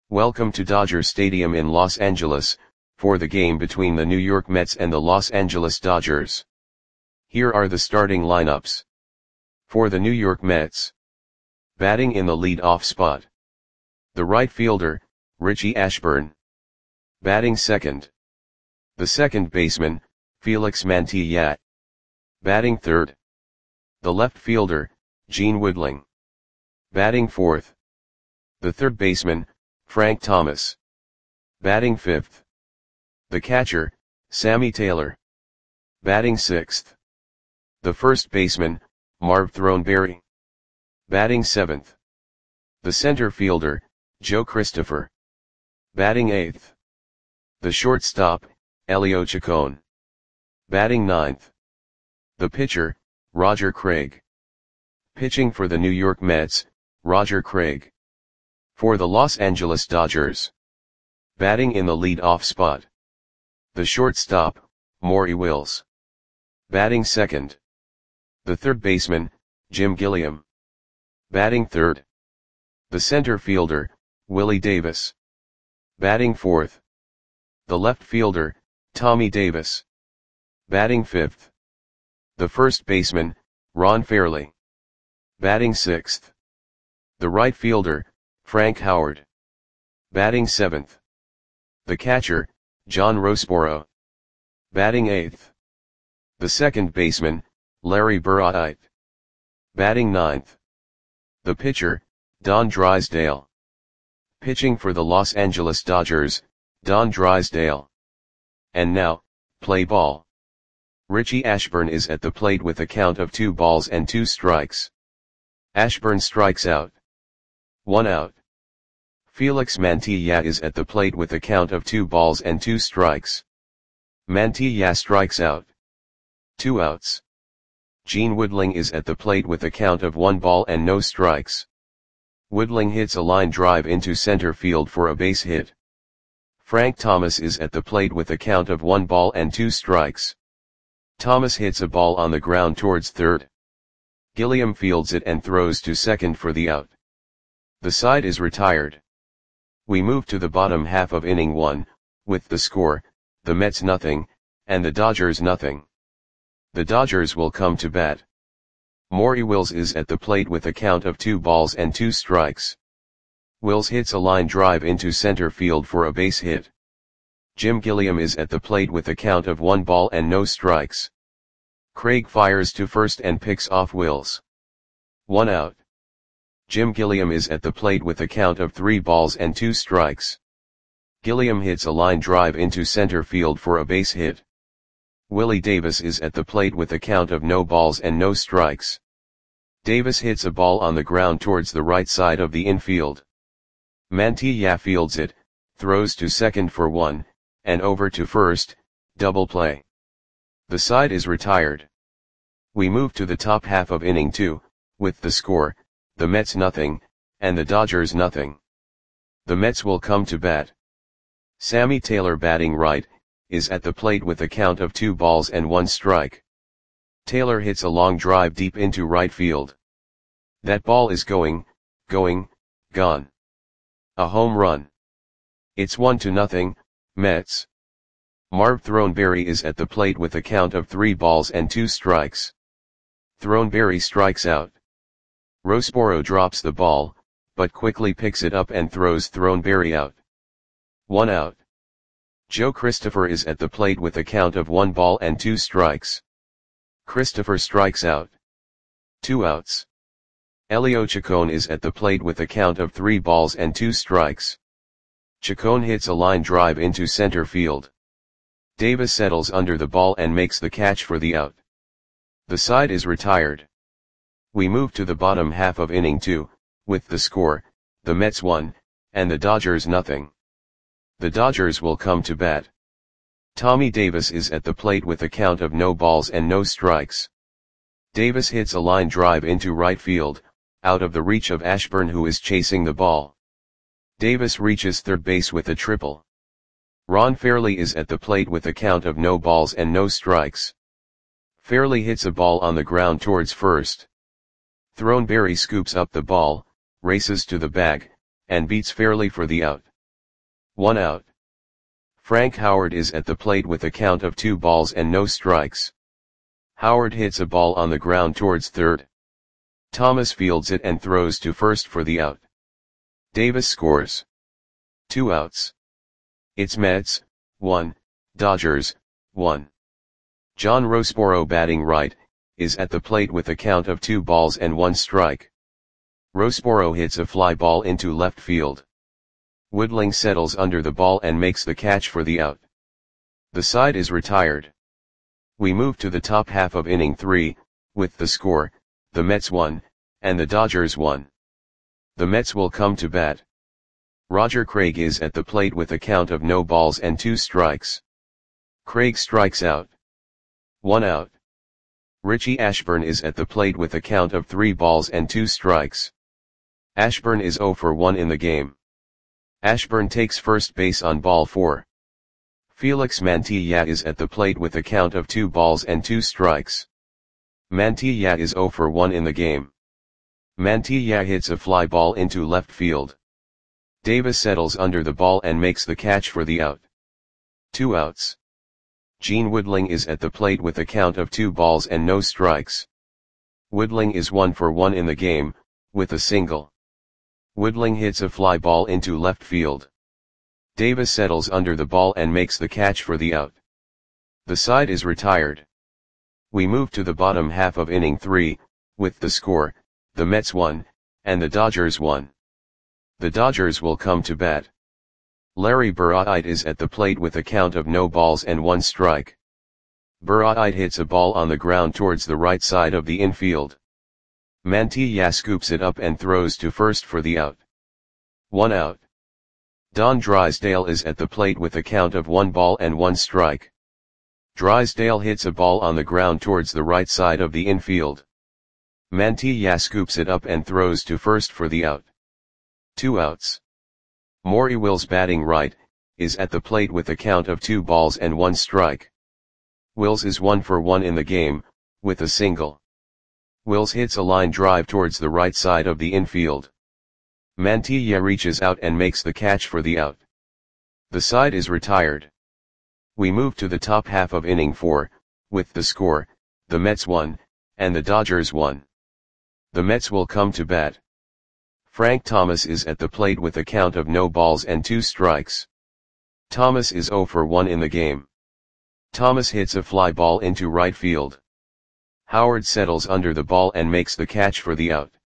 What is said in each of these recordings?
Welcome to Dodger Stadium in Los Angeles, for the game between the New York Mets and the Los Angeles Dodgers. Here are the starting lineups. For the New York Mets. Batting in the lead-off spot. The right fielder, Richie Ashburn. Batting second. The second baseman, Felix Mantilla. Batting third. The left fielder, Gene Woodling. Batting fourth. The third baseman, Frank Thomas. Batting fifth. The catcher, Sammy Taylor. Batting sixth. The first baseman, Marv Throneberry. Batting seventh. The center fielder, Joe Christopher. Batting eighth. The shortstop, Elio Chacon. Batting ninth. The pitcher, Roger Craig. Pitching for the New York Mets, Roger Craig. For the Los Angeles Dodgers. Batting in the lead-off spot. The shortstop, Maury Wills. Batting second. The third baseman, Jim Gilliam. Batting third. The center fielder, Willie Davis. Batting fourth. The left fielder, Tommy Davis. Batting fifth. The first baseman, Ron Fairly. Batting sixth. The right fielder, Frank Howard. Batting seventh. The catcher, John Roseboro. Batting eighth. The second baseman, Larry Burritt. Batting ninth. The pitcher, Don Drysdale. Pitching for the Los Angeles Dodgers, Don Drysdale. And now, play ball. Richie Ashburn is at the plate with a count of 2-2. Ashburn strikes out. 1 out. Felix Mantilla is at the plate with a count of 2-2. Mantilla strikes out. 2 outs. Gene Woodling is at the plate with a count of 1-0. Woodling hits a line drive into center field for a base hit. Frank Thomas is at the plate with a count of 1-2. Thomas hits a ball on the ground towards third. Gilliam fields it and throws to second for the out. The side is retired. We move to the bottom half of inning 1, with the score, the Mets nothing, and the Dodgers nothing. The Dodgers will come to bat. Maury Wills is at the plate with a count of 2-2. Wills hits a line drive into center field for a base hit. Jim Gilliam is at the plate with a count of 1-0. Craig fires to first and picks off Wills. 1 out. Jim Gilliam is at the plate with a count of 3-2. Gilliam hits a line drive into center field for a base hit. Willie Davis is at the plate with a count of 0-0. Davis hits a ball on the ground towards the right side of the infield. Mantilla fields it, throws to second for 1, and over to first, double play. The side is retired. We move to the top half of inning 2, with the score, the Mets nothing, and the Dodgers nothing. The Mets will come to bat. Sammy Taylor batting right, is at the plate with a count of 2-1. Taylor hits a long drive deep into right field. That ball is going, gone. A home run. It's 1-0, Mets. Marv Throneberry is at the plate with a count of 3-2. Throneberry strikes out. Roseboro drops the ball, but quickly picks it up and throws Throneberry out. 1 out. Joe Christopher is at the plate with a count of 1-2. Christopher strikes out. 2 outs. Elio Chacon is at the plate with a count of 3-2. Chacon hits a line drive into center field. Davis settles under the ball and makes the catch for the out. The side is retired. We move to the bottom half of inning 2, with the score, the Mets 1, and the Dodgers nothing. The Dodgers will come to bat. Tommy Davis is at the plate with a count of 0-0. Davis hits a line drive into right field, out of the reach of Ashburn who is chasing the ball. Davis reaches third base with a triple. Ron Fairly is at the plate with a count of 0-0. Fairly hits a ball on the ground towards first. Throneberry scoops up the ball, races to the bag, and beats Fairly for the out. 1 out. Frank Howard is at the plate with a count of 2 balls and no strikes. Howard hits a ball on the ground towards third. Thomas fields it and throws to first for the out. Davis scores. 2 outs. It's Mets, 1, Dodgers, 1. John Roseboro, batting right, is at the plate with a count of 2 balls and 1 strike. Roseboro hits a fly ball into left field. Woodling settles under the ball and makes the catch for the out. The side is retired. We move to the top half of inning 3, with the score, the Mets 1, and the Dodgers 1. The Mets will come to bat. Roger Craig is at the plate with a count of no balls and 2 strikes. Craig strikes out. 1 out. Richie Ashburn is at the plate with a count of 3 balls and 2 strikes. Ashburn is 0 for 1 in the game. Ashburn takes first base on ball 4. Felix Mantilla is at the plate with a count of 2 balls and 2 strikes. Mantilla is 0 for 1 in the game. Mantilla hits a fly ball into left field. Davis settles under the ball and makes the catch for the out. 2 outs. Gene Woodling is at the plate with a count of 2 balls and no strikes. Woodling is 1 for 1 in the game, with a single. Woodling hits a fly ball into left field. Davis settles under the ball and makes the catch for the out. The side is retired. We move to the bottom half of inning 3, with the score, the Mets 1, and the Dodgers 1. The Dodgers will come to bat. Larry Burritt is at the plate with a count of no balls and 1 strike. Burritt hits a ball on the ground towards the right side of the infield. Mantilla scoops it up and throws to first for the out. 1 out. Don Drysdale is at the plate with a count of 1 ball and 1 strike. Drysdale hits a ball on the ground towards the right side of the infield. Mantilla scoops it up and throws to first for the out. 2 outs. Maury Wills, batting right, is at the plate with a count of 2 balls and 1 strike. Wills is 1 for 1 in the game, with a single. Wills hits a line drive towards the right side of the infield. Mantilla reaches out and makes the catch for the out. The side is retired. We move to the top half of inning 4, with the score, the Mets 1, and the Dodgers 1. The Mets will come to bat. Frank Thomas is at the plate with a count of no balls and 2 strikes. Thomas is 0 for 1 in the game. Thomas hits a fly ball into right field. Howard settles under the ball and makes the catch for the out.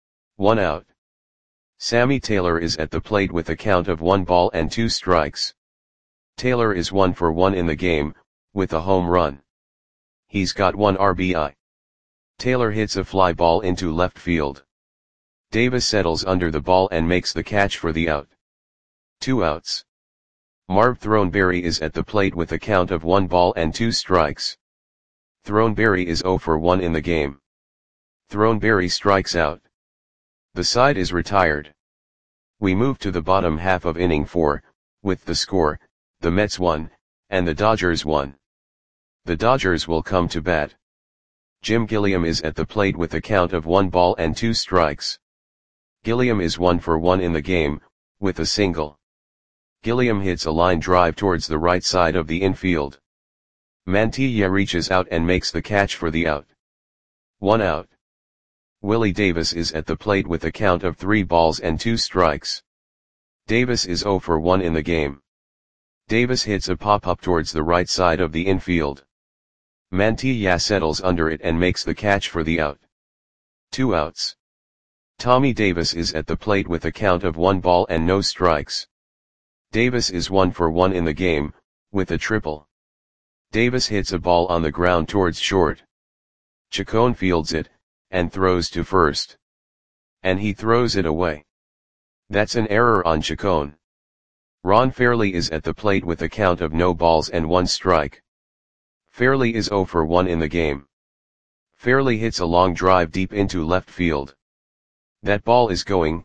1 out. Sammy Taylor is at the plate with a count of 1 ball and 2 strikes. Taylor is 1 for 1 in the game, with a home run. He's got 1 RBI. Taylor hits a fly ball into left field. Davis settles under the ball and makes the catch for the out. 2 outs. Marv Throneberry is at the plate with a count of 1 ball and 2 strikes. Throneberry is 0 for 1 in the game. Throneberry strikes out. The side is retired. We move to the bottom half of inning 4, with the score, the Mets 1, and the Dodgers 1. The Dodgers will come to bat. Jim Gilliam is at the plate with a count of 1 ball and 2 strikes. Gilliam is 1 for 1 in the game, with a single. Gilliam hits a line drive towards the right side of the infield. Mantilla reaches out and makes the catch for the out. 1 out. Willie Davis is at the plate with a count of 3 balls and 2 strikes. Davis is 0 for 1 in the game. Davis hits a pop-up towards the right side of the infield. Mantilla settles under it and makes the catch for the out. 2 outs. Tommy Davis is at the plate with a count of 1 ball and no strikes. Davis is 1 for 1 in the game, with a triple. Davis hits a ball on the ground towards short. Chacon fields it, and throws to first. And he throws it away. That's an error on Chacon. Ron Fairley is at the plate with a count of no balls and 1 strike. Fairley is 0 for 1 in the game. Fairley hits a long drive deep into left field. That ball is gone.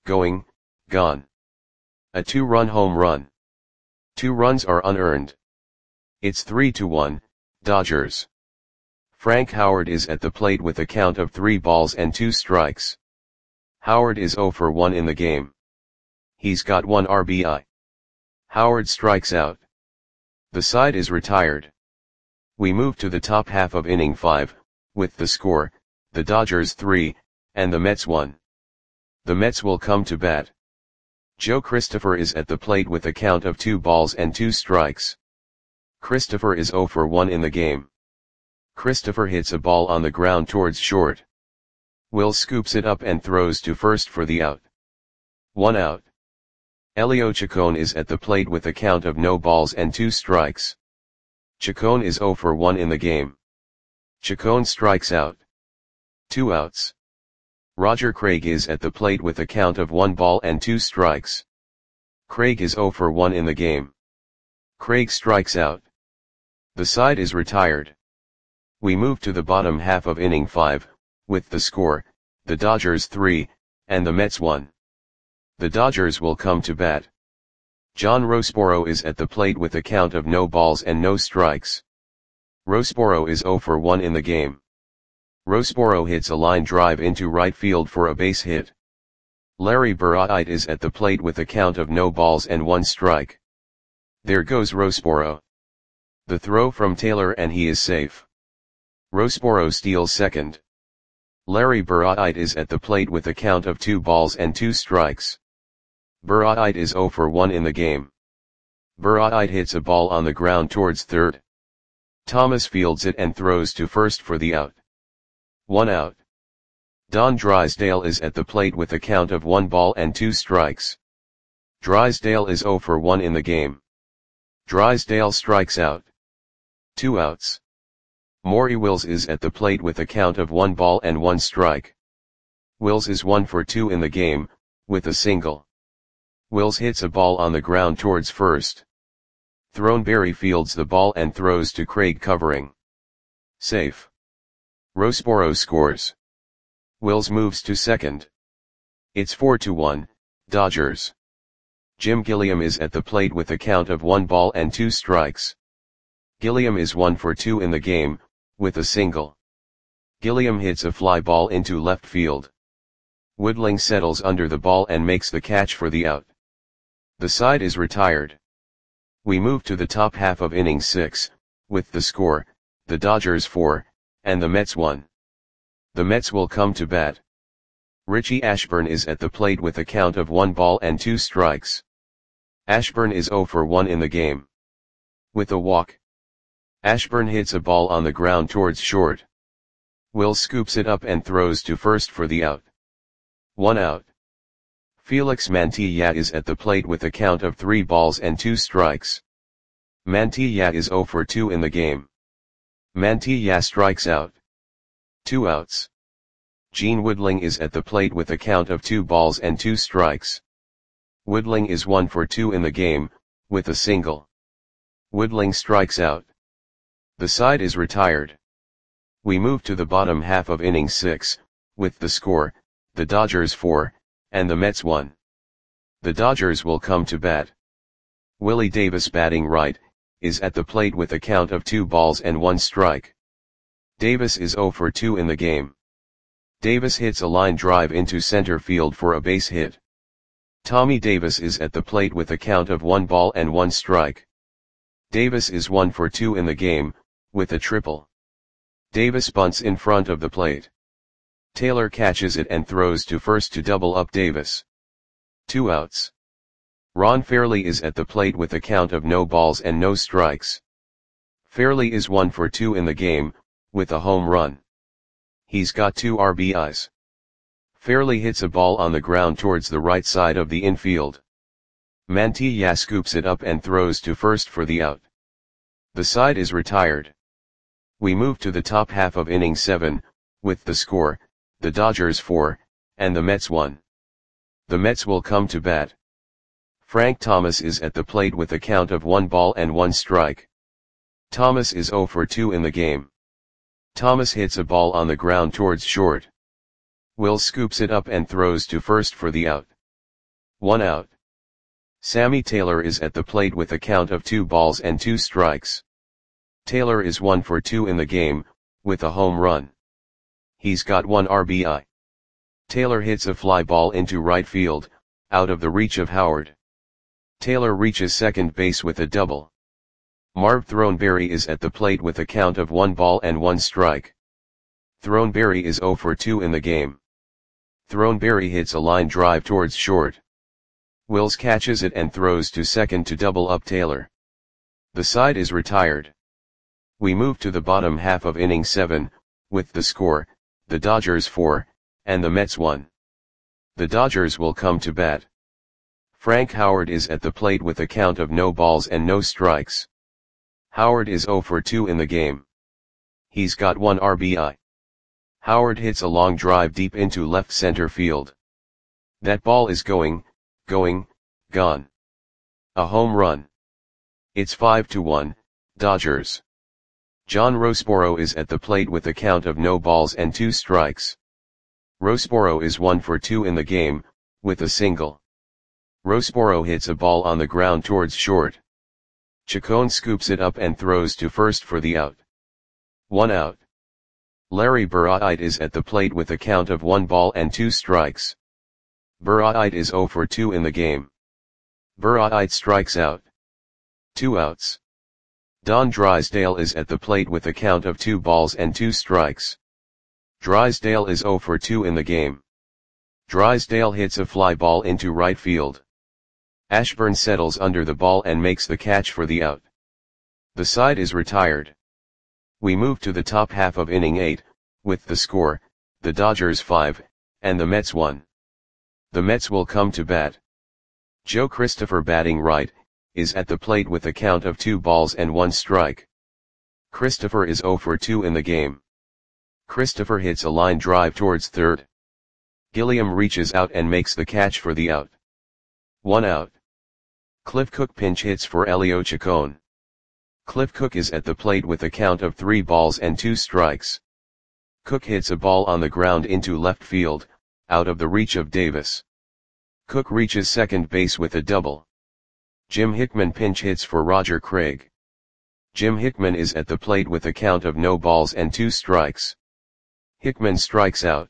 A 2-run home run. 2 runs are unearned. It's 3-1, Dodgers. Frank Howard is at the plate with a count of 3 balls and 2 strikes. Howard is 0 for 1 in the game. He's got 1 RBI. Howard strikes out. The side is retired. We move to the top half of inning 5, with the score, the Dodgers 3, and the Mets 1. The Mets will come to bat. Joe Christopher is at the plate with a count of 2 balls and 2 strikes. Christopher is 0 for 1 in the game. Christopher hits a ball on the ground towards short. Will scoops it up and throws to first for the out. 1 out. Elio Chacon is at the plate with a count of no balls and 2 strikes. Chacon is 0 for 1 in the game. Chacon strikes out. 2 outs. Roger Craig is at the plate with a count of 1 ball and 2 strikes. Craig is 0 for 1 in the game. Craig strikes out. The side is retired. We move to the bottom half of inning 5, with the score, the Dodgers 3, and the Mets 1. The Dodgers will come to bat. John Roseboro is at the plate with a count of no balls and no strikes. Roseboro is 0 for 1 in the game. Roseboro hits a line drive into right field for a base hit. Larry Burritt is at the plate with a count of no balls and 1 strike. There goes Roseboro. The throw from Taylor and he is safe. Roseboro steals second. Larry Burritt is at the plate with a count of 2 balls and 2 strikes. Burritt is 0 for 1 in the game. Burritt hits a ball on the ground towards third. Thomas fields it and throws to first for the out. 1 out. Don Drysdale is at the plate with a count of 1 ball and 2 strikes. Drysdale is 0 for 1 in the game. Drysdale strikes out. 2 outs. Maury Wills is at the plate with a count of 1 ball and 1 strike. Wills is 1 for 2 in the game, with a single. Wills hits a ball on the ground towards first. Throneberry fields the ball and throws to Craig covering. Safe. Roseboro scores. Wills moves to second. It's 4-1, Dodgers. Jim Gilliam is at the plate with a count of 1 ball and 2 strikes. Gilliam is 1 for 2 in the game, with a single. Gilliam hits a fly ball into left field. Woodling settles under the ball and makes the catch for the out. The side is retired. We move to the top half of inning 6, with the score, the Dodgers 4, and the Mets 1. The Mets will come to bat. Richie Ashburn is at the plate with a count of 1 ball and 2 strikes. Ashburn is 0 for 1 in the game. With a walk. Ashburn hits a ball on the ground towards short. Will scoops it up and throws to first for the out. 1 out. Felix Mantilla is at the plate with a count of 3 balls and 2 strikes. Mantilla is 0 for 2 in the game. Mantilla strikes out. 2 outs. Gene Woodling is at the plate with a count of 2 balls and 2 strikes. Woodling is 1 for 2 in the game, with a single. Woodling strikes out. The side is retired. We move to the bottom half of inning 6, with the score, the Dodgers 4, and the Mets 1. The Dodgers will come to bat. Willie Davis batting right, is at the plate with a count of 2 balls and 1 strike. Davis is 0 for 2 in the game. Davis hits a line drive into center field for a base hit. Tommy Davis is at the plate with a count of 1 ball and 1 strike. Davis is 1 for 2 in the game, with a triple. Davis bunts in front of the plate. Taylor catches it and throws to first to double up Davis. 2 outs. Ron Fairly is at the plate with a count of no balls and no strikes. Fairly is 1 for 2 in the game, with a home run. He's got 2 RBIs. Fairly hits a ball on the ground towards the right side of the infield. Mantilla scoops it up and throws to first for the out. The side is retired. We move to the top half of inning 7, with the score, the Dodgers 4, and the Mets 1. The Mets will come to bat. Frank Thomas is at the plate with a count of 1 ball and 1 strike. Thomas is 0 for 2 in the game. Thomas hits a ball on the ground towards short. Will scoops it up and throws to first for the out. 1 out. Sammy Taylor is at the plate with a count of 2 balls and 2 strikes. Taylor is 1 for 2 in the game, with a home run. He's got 1 RBI. Taylor hits a fly ball into right field, out of the reach of Howard. Taylor reaches second base with a double. Marv Throneberry is at the plate with a count of 1 ball and 1 strike. Throneberry is 0 for 2 in the game. Throneberry hits a line drive towards short. Wills catches it and throws to second to double up Taylor. The side is retired. We move to the bottom half of inning 7, with the score, the Dodgers 4, and the Mets 1. The Dodgers will come to bat. Frank Howard is at the plate with a count of no balls and no strikes. Howard is 0 for 2 in the game. He's got 1 RBI. Howard hits a long drive deep into left center field. That ball is gone. A home run. It's 5-1, Dodgers. John Roseboro is at the plate with a count of no balls and 2 strikes. Roseboro is 1 for 2 in the game, with a single. Roseboro hits a ball on the ground towards short. Chacon scoops it up and throws to first for the out. 1 out. Larry Burritt is at the plate with a count of 1 ball and 2 strikes. Burritt is 0 for 2 in the game. Burritt strikes out. 2 outs. Don Drysdale is at the plate with a count of 2 balls and 2 strikes. Drysdale is 0 for 2 in the game. Drysdale hits a fly ball into right field. Ashburn settles under the ball and makes the catch for the out. The side is retired. We move to the top half of inning 8, with the score, the Dodgers 5, and the Mets 1. The Mets will come to bat. Joe Christopher, batting right, is at the plate with a count of 2 balls and 1 strike. Christopher is 0 for 2 in the game. Christopher hits a line drive towards third. Gilliam reaches out and makes the catch for the out. 1 out. Cliff Cook pinch hits for Elio Chacon. Cliff Cook is at the plate with a count of 3 balls and 2 strikes. Cook hits a ball on the ground into left field, out of the reach of Davis. Cook reaches second base with a double. Jim Hickman pinch hits for Roger Craig. Jim Hickman is at the plate with a count of no balls and 2 strikes. Hickman strikes out.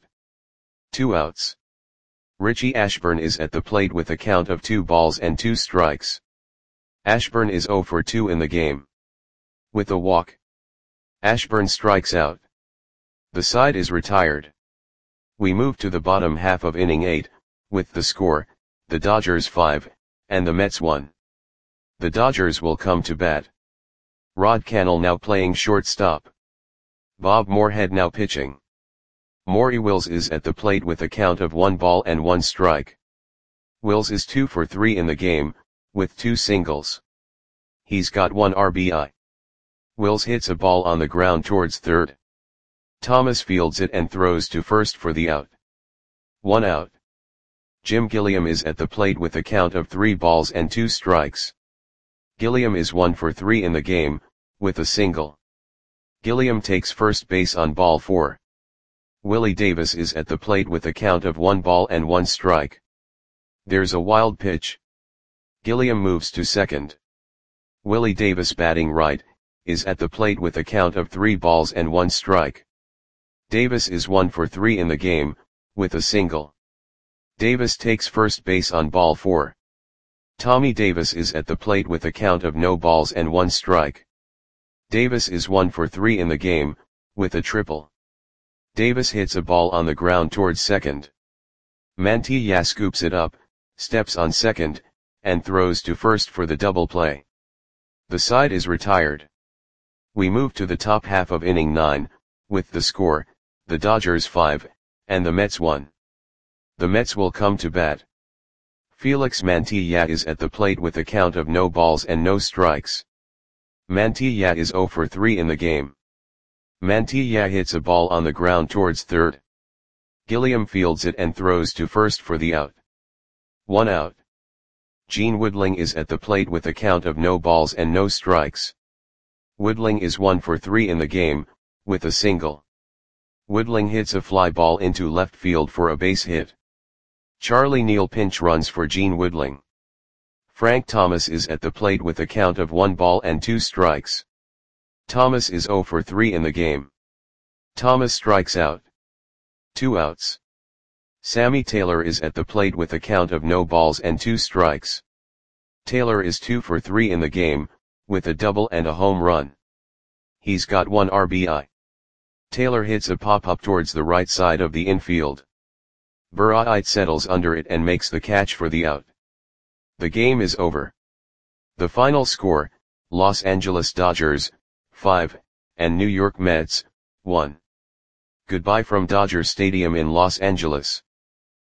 2 outs. Richie Ashburn is at the plate with a count of 2 balls and 2 strikes. Ashburn is 0 for 2 in the game. With a walk, Ashburn strikes out. The side is retired. We move to the bottom half of inning 8, with the score, the Dodgers 5, and the Mets 1. The Dodgers will come to bat. Rod Cannell now playing shortstop. Bob Moorhead now pitching. Maury Wills is at the plate with a count of 1 ball and 1 strike. Wills is 2 for 3 in the game, with 2 singles. He's got 1 RBI. Wills hits a ball on the ground towards third. Thomas fields it and throws to first for the out. 1 out. Jim Gilliam is at the plate with a count of 3 balls and 2 strikes. Gilliam is 1 for 3 in the game, with a single. Gilliam takes first base on ball 4. Willie Davis is at the plate with a count of 1 ball and 1 strike. There's a wild pitch. Gilliam moves to second. Willie Davis, batting right, is at the plate with a count of 3 balls and 1 strike. Davis is 1 for 3 in the game, with a single. Davis takes first base on ball 4. Tommy Davis is at the plate with a count of no balls and 1 strike. Davis is 1 for 3 in the game, with a triple. Davis hits a ball on the ground towards second. Mantilla scoops it up, steps on second, and throws to first for the double play. The side is retired. We move to the top half of inning 9, with the score, the Dodgers 5, and the Mets 1. The Mets will come to bat. Felix Mantilla is at the plate with a count of no balls and no strikes. Mantilla is 0 for 3 in the game. Mantilla hits a ball on the ground towards third. Gilliam fields it and throws to first for the out. 1 out. Gene Woodling is at the plate with a count of no balls and no strikes. Woodling is 1 for 3 in the game, with a single. Woodling hits a fly ball into left field for a base hit. Charlie Neal pinch runs for Gene Woodling. Frank Thomas is at the plate with a count of 1 ball and 2 strikes. Thomas is 0 for 3 in the game. Thomas strikes out. 2 outs. Sammy Taylor is at the plate with a count of no balls and 2 strikes. Taylor is 2 for 3 in the game, with a double and a home run. He's got 1 RBI. Taylor hits a pop-up towards the right side of the infield. Burritt settles under it and makes the catch for the out. The game is over. The final score, Los Angeles Dodgers, 5, and New York Mets, 1. Goodbye from Dodger Stadium in Los Angeles.